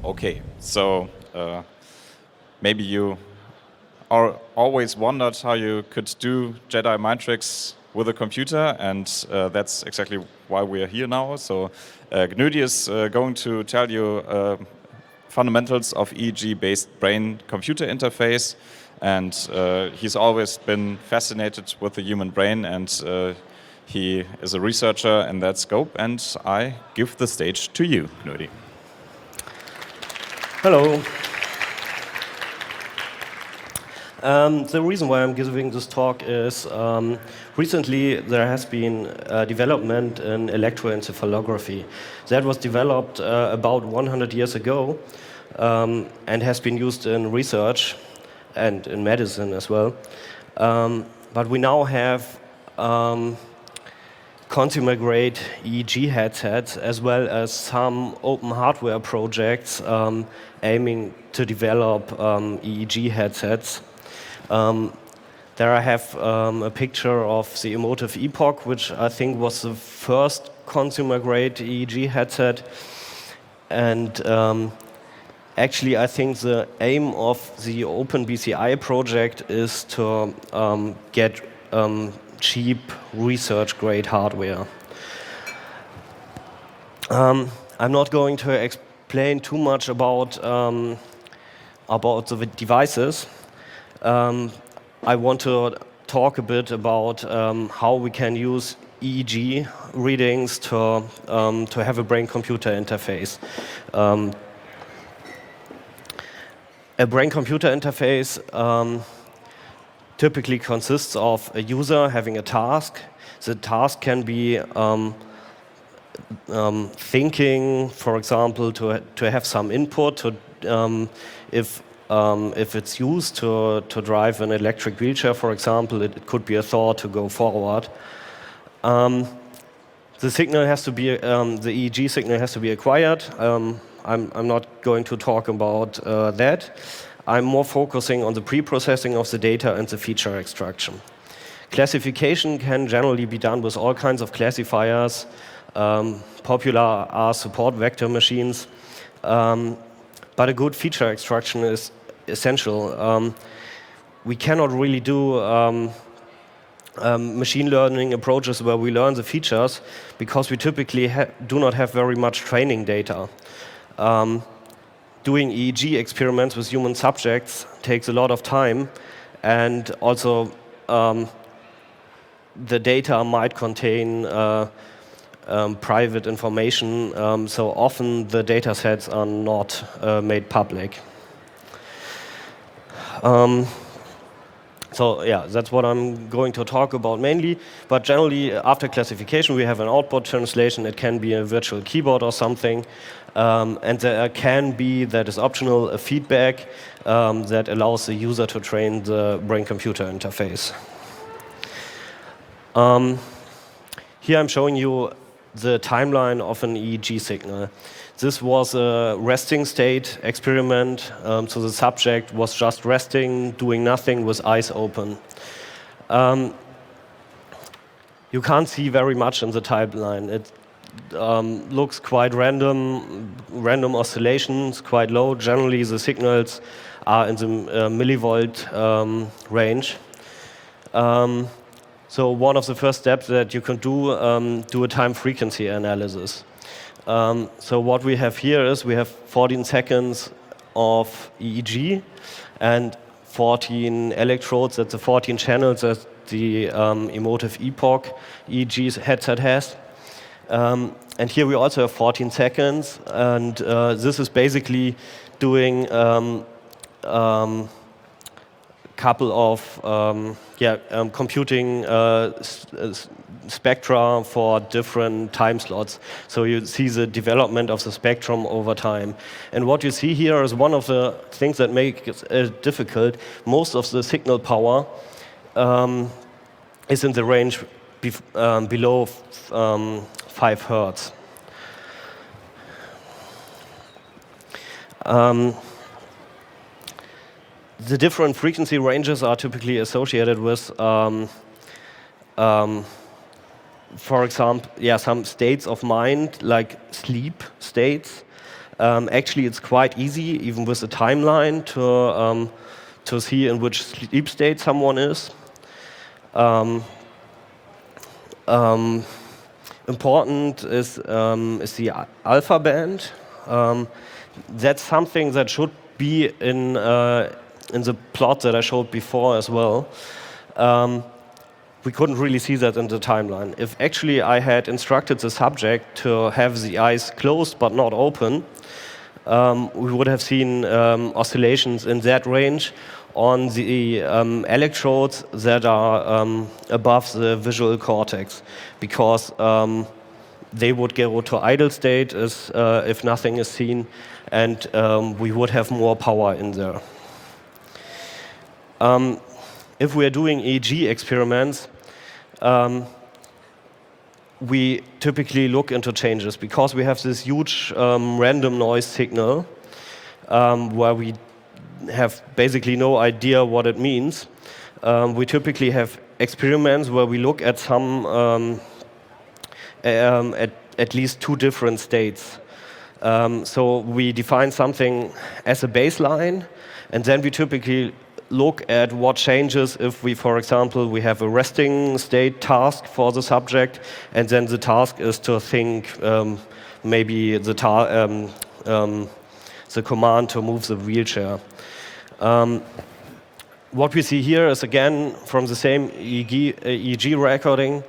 Okay, so maybe you always wondered how you could do Jedi mind tricks with a computer, and that's exactly why we are here now. So Gnudi is going to tell you fundamentals of EEG-based brain-computer interface, and he's always been fascinated with the human brain, and he is a researcher in that scope, and I give the stage to you, Gnudi. Hello. The reason why I'm giving this talk is recently there has been development in electroencephalography. That was developed about 100 years ago and has been used in research and in medicine as well. But we now have consumer-grade EEG headsets, as well as some open hardware projects aiming to develop EEG headsets. There I have a picture of the Emotive Epoch, which I think was the first consumer-grade EEG headset. And actually, I think the aim of the OpenBCI project is to get cheap research-grade hardware. I'm not going to explain too much about the devices. I want to talk a bit about how we can use EEG readings to have a brain-computer interface. A brain-computer interface typically consists of a user having a task. The task can be thinking, for example, to have some input, if it's used to drive an electric wheelchair, for example, it could be a thought to go forward. The signal has to be, the EEG signal has to be acquired. I'm not going to talk about that. I'm more focusing on the pre-processing of the data and the feature extraction. Classification can generally be done with all kinds of classifiers. Popular are support vector machines. But a good feature extraction is essential. We cannot really do machine learning approaches where we learn the features because we typically do not have very much training data. Doing EEG experiments with human subjects takes a lot of time, and also the data might contain private information, so often the data sets are not made public. So yeah, that's what I'm going to talk about mainly. But generally, after classification, we have an output translation. It can be a virtual keyboard or something. And there can be, that is optional, a feedback that allows the user to train the brain-computer interface. Here I'm showing you the timeline of an EEG signal. This was a resting state experiment, so the subject was just resting, doing nothing, with eyes open. You can't see very much in the timeline. It looks quite random oscillations, quite low. Generally, the signals are in the millivolt range. So one of the first steps that you can do a time frequency analysis. So what we have here is we have 14 seconds of EEG and 14 electrodes. That's the 14 channels that the Emotive Epoch EEG headset has. And here we also have 14 seconds, and this is basically doing couple of computing spectra for different time slots. So you see the development of the spectrum over time. And what you see here is one of the things that make it difficult. Most of the signal power is in the range below 5 hertz. The different frequency ranges are typically associated with, for example, some states of mind, like sleep states. Actually, it's quite easy, even with a timeline, to see in which sleep state someone is. Important is the alpha band. That's something that should be in the plot that I showed before as well. We couldn't really see that in the timeline. If actually I had instructed the subject to have the eyes closed but not open, we would have seen oscillations in that range on the electrodes that are above the visual cortex, because they would go to idle state if nothing is seen, and we would have more power in there. If we are doing EEG experiments, we typically look into changes, because we have this huge random noise signal where we have basically no idea what it means. We typically have experiments where we look at some at least two different states. So we define something as a baseline, and then we typically look at what changes if we, for example, we have a resting state task for the subject, and then the task is to think maybe the command to move the wheelchair. What we see here is, again, from the same EEG recording.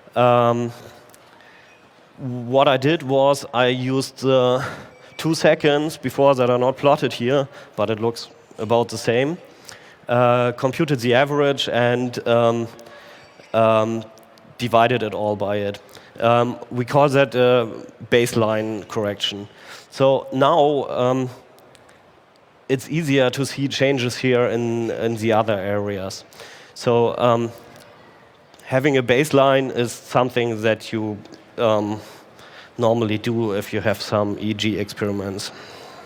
What I did was I used 2 seconds before that are not plotted here, but it looks about the same. Computed the average and divided it all by it. We call that a baseline correction. So now it's easier to see changes here in the other areas. So having a baseline is something that you normally do if you have some EEG experiments.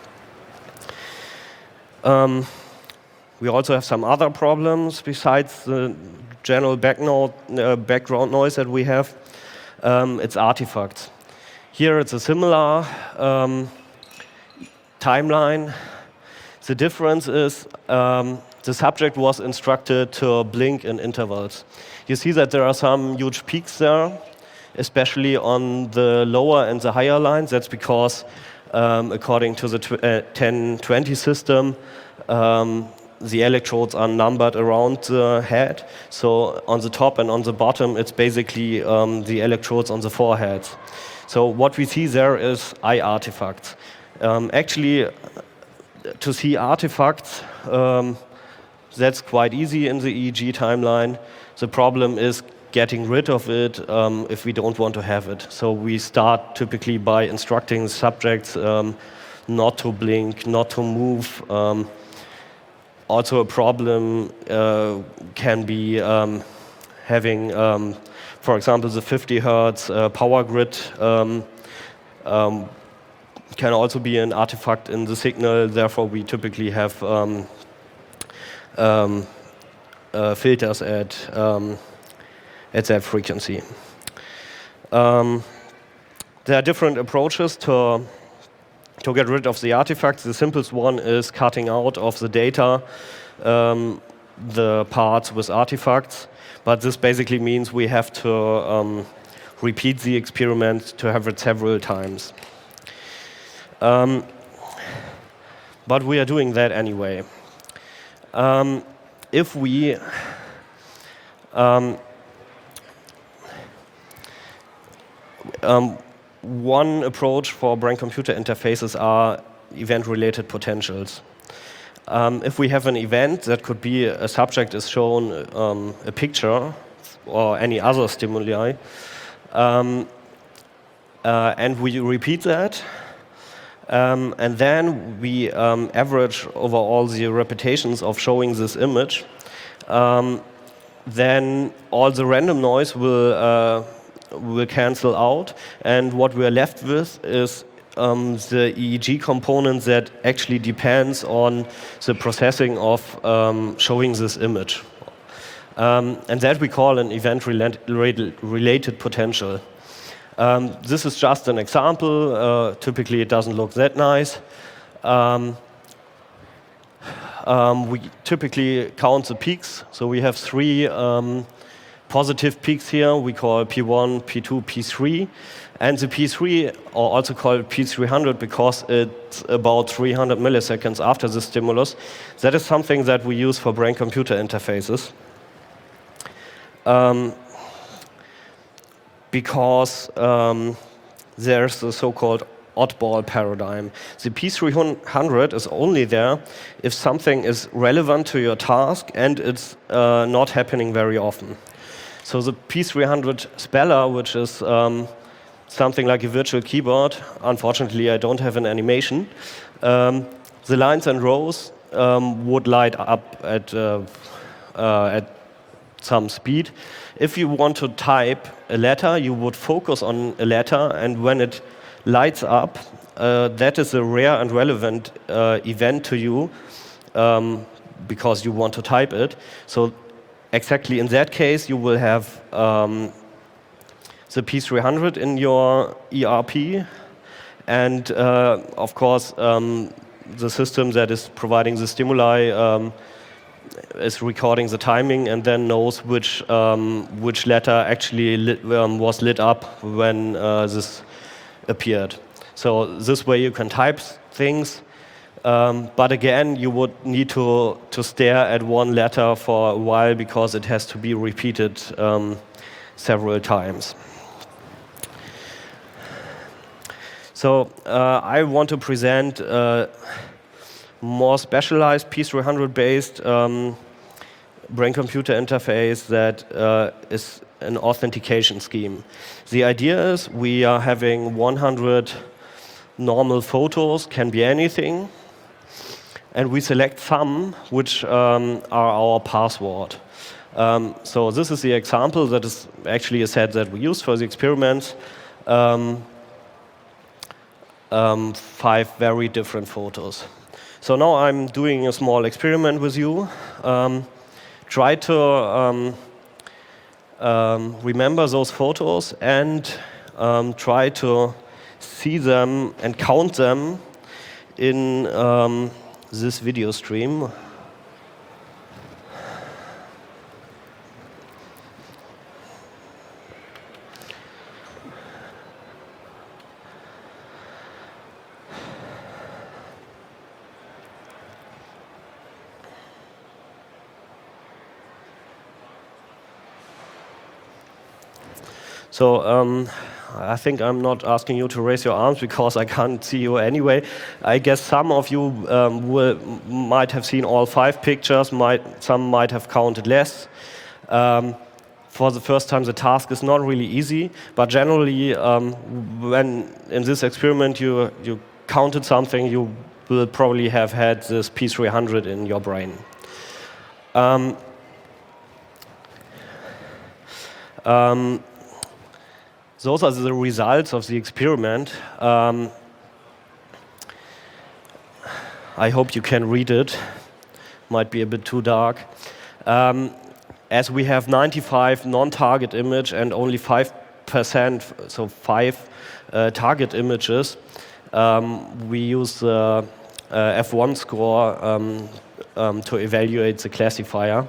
We also have some other problems besides the general background noise that we have. It's artifacts. Here it's a similar timeline. The difference is the subject was instructed to blink in intervals. You see that there are some huge peaks there, especially on the lower and the higher lines. That's because, according to the 10-20 system, the electrodes are numbered around the head. So on the top and on the bottom, it's basically the electrodes on the forehead. So what we see there is eye artifacts. Actually, to see artifacts, that's quite easy in the EEG timeline. The problem is getting rid of it if we don't want to have it. So we start typically by instructing the subjects not to blink, not to move. Also a problem can be having, for example, the 50 hertz power grid can also be an artifact in the signal. Therefore, we typically have filters at that frequency. There are different approaches to get rid of the artifacts. The simplest one is cutting out of the data the parts with artifacts, but this basically means we have to repeat the experiment to have it several times. But we are doing that anyway. If we one approach for brain-computer interfaces are event-related potentials. If we have an event, that could be a subject is shown a picture or any other stimuli, and we repeat that, and then we average over all the repetitions of showing this image, then all the random noise will cancel out, and what we are left with is the EEG component that actually depends on the processing of showing this image. And that we call an event-related potential. This is just an example. Typically, it doesn't look that nice. We typically count the peaks. So we have 3 positive peaks here. We call P1, P2, P3. And the P3, or also called P300 because it's about 300 milliseconds after the stimulus, that is something that we use for brain-computer interfaces. Because there's the so-called oddball paradigm. The P300 is only there if something is relevant to your task and it's not happening very often. So the P300 speller, which is something like a virtual keyboard, unfortunately I don't have an animation, the lines and rows would light up at some speed. If you want to type a letter, you would focus on a letter, and when it lights up, that is a rare and relevant event to you because you want to type it. So exactly in that case, you will have the P300 in your ERP, and of course, the system that is providing the stimuli is recording the timing and then knows which letter actually was lit up when this appeared. So this way you can type things, but again, you would need to stare at one letter for a while because it has to be repeated several times. So I want to present more specialized P300-based brain-computer interface that is an authentication scheme. The idea is we are having 100 normal photos, can be anything, and we select some which are our password. So this is the example that is actually a set that we use for the experiments. 5 very different photos. So now I'm doing a small experiment with you. Try to remember those photos and try to see them and count them in this video stream. So I think I'm not asking you to raise your arms because I can't see you anyway. I guess some of you might have seen all 5 pictures, some might have counted less. For the first time, the task is not really easy, but generally, when in this experiment you counted something, you will probably have had this P300 in your brain. Those are the results of the experiment. I hope you can read it. Might be a bit too dark. As we have 95 non-target image and only 5%, so 5 target images, we use the F1 score to evaluate the classifier.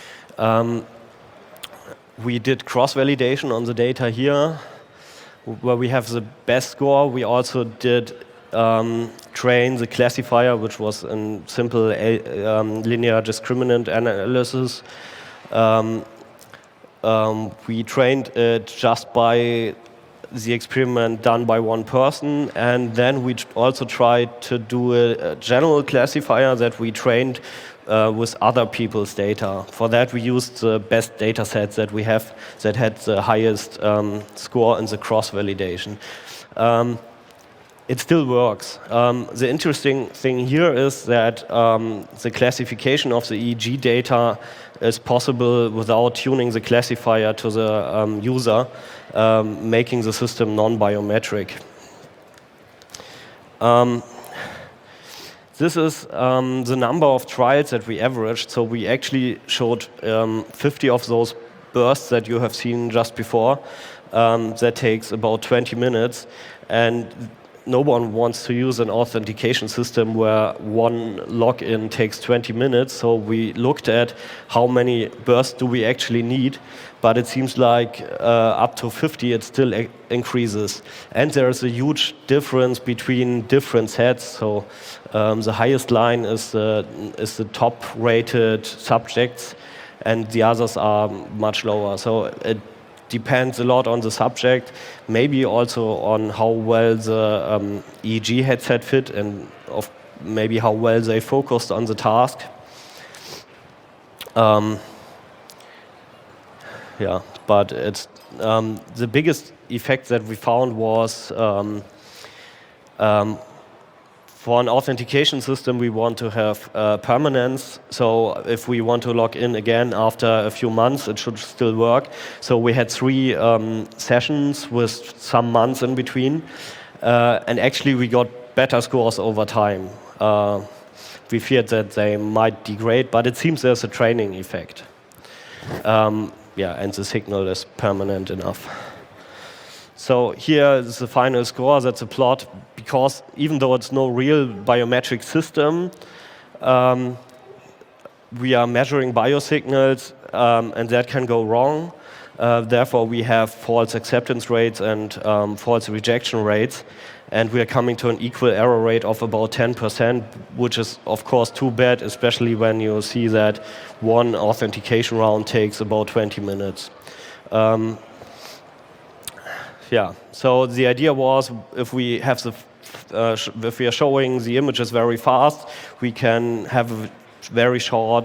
We did cross-validation on the data here, where we have the best score. We also did train the classifier, which was a simple linear discriminant analysis. We trained it just by the experiment done by one person, and then we also tried to do a general classifier that we trained with other people's data. For that, we used the best data sets that we have that had the highest score in the cross-validation. It still works. The interesting thing here is that the classification of the EEG data is possible without tuning the classifier to the user, making the system non-biometric. This is the number of trials that we averaged. So we actually showed 50 of those bursts that you have seen just before. that takes about 20 minutes. And no one wants to use an authentication system where one login takes 20 minutes. So we looked at how many bursts do we actually need, but it seems like up to 50 it still increases. And there's a huge difference between different sets. So the highest line is the top-rated subjects, and the others are much lower. So it depends a lot on the subject, maybe also on how well the EEG headset fit, and maybe how well they focused on the task. Yeah, but it's the biggest effect that we found was for an authentication system, we want to have permanence. So if we want to log in again after a few months, it should still work. So we had 3 sessions with some months in between. And actually, we got better scores over time. We feared that they might degrade, but it seems there's a training effect. Yeah, and the signal is permanent enough. So here is the final score. That's a plot, because even though it's no real biometric system, we are measuring biosignals, and that can go wrong. Therefore, we have false acceptance rates and false rejection rates, and we are coming to an equal error rate of about 10%, which is, of course, too bad, especially when you see that one authentication round takes about 20 minutes. Yeah, so the idea was, if we have if we are showing the images very fast, we can have a very short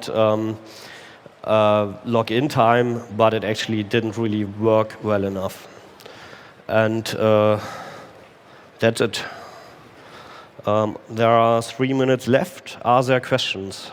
login time, but it actually didn't really work well enough. And that's it. There are 3 minutes left. Are there questions?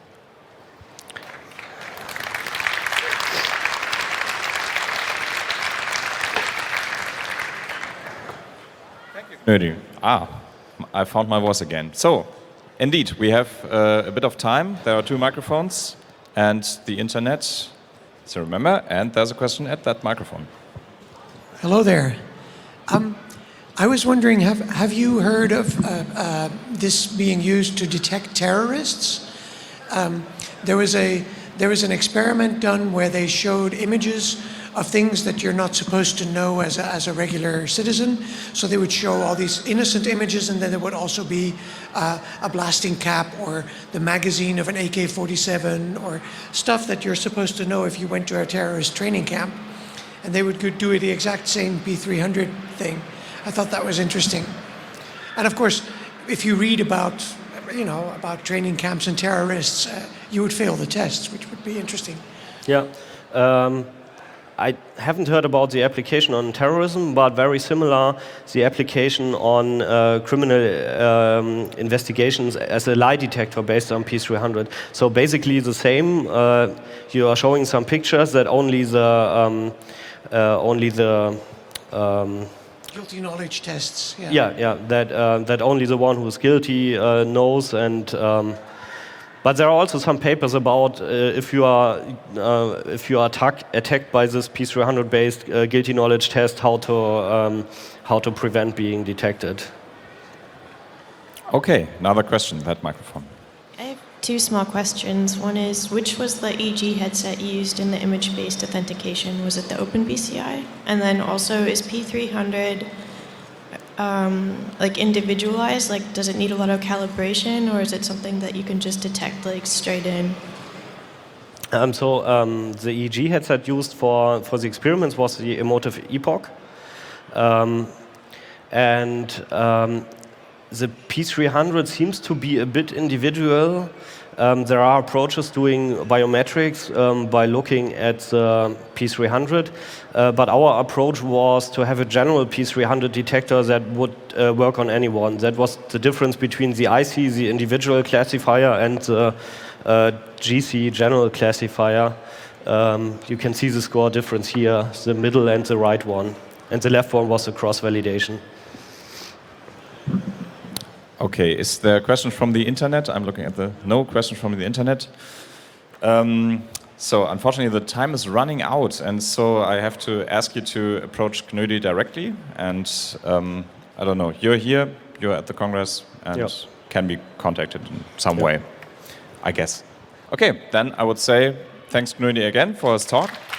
Nerdy. I found my voice again. So, indeed, we have a bit of time. There are 2 microphones and the internet. So remember, and there's a question at that microphone. Hello there. I was wondering, have you heard of this being used to detect terrorists? There was an experiment done where they showed images of things that you're not supposed to know as a regular citizen. So they would show all these innocent images, and then there would also be a blasting cap or the magazine of an AK-47 or stuff that you're supposed to know if you went to a terrorist training camp. And they would do the exact same P300 thing. I thought that was interesting. And of course, if you read about training camps and terrorists, you would fail the tests, which would be interesting. Yeah. I haven't heard about the application on terrorism, but very similar, the application on criminal investigations as a lie detector based on P300. So basically the same. You are showing some pictures that only the guilty knowledge tests. Yeah. That only the one who's guilty knows, and. But there are also some papers about if you are attacked by this P300-based guilty knowledge test, how to prevent being detected. Okay, another question. That microphone. I have 2 small questions. One is, which was the EEG headset used in the image-based authentication? Was it the OpenBCI? And then also, is P300 like individualized? Like, does it need a lot of calibration, or is it something that you can just detect like straight in? The EEG headset used for the experiments was the Emotive Epoch, and the P300 seems to be a bit individual. There are approaches doing biometrics by looking at the P300, but our approach was to have a general P300 detector that would work on anyone. That was the difference between the IC, the individual classifier, and the GC, general classifier. You can see the score difference here, the middle and the right one. And the left one was the cross-validation. Okay, is there a question from the internet? I'm looking at no question from the internet. So unfortunately, the time is running out, and so I have to ask you to approach Knödi directly. And I don't know, you're here, you're at the Congress, and Yep. can be contacted in some way, I guess. Okay, then I would say thanks Knödi again for his talk.